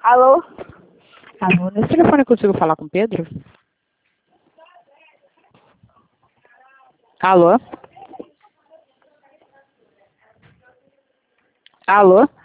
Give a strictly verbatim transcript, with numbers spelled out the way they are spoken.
Alô? Alô, nesse telefone eu consigo falar com o Pedro? Alô? Alô?